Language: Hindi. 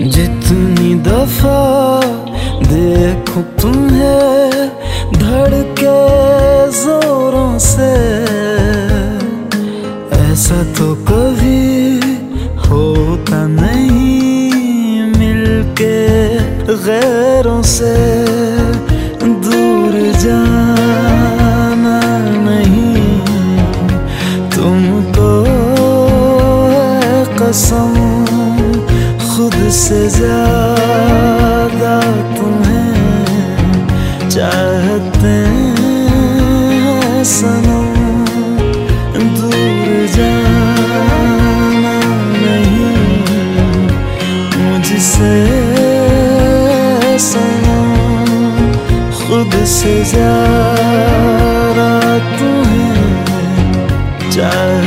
जितनी दफा देखो तुम्हें धड़के जोरों से, ऐसा तो कभी होता नहीं मिलके गैरों से। दूर जाना नहीं तुमको है कसम, खुद से ज्यादा तुम्हें चाहते हैं सनम। दूर जाना नहीं मुझसे सनम, खुद से ज्यादा तुम्हें चाहते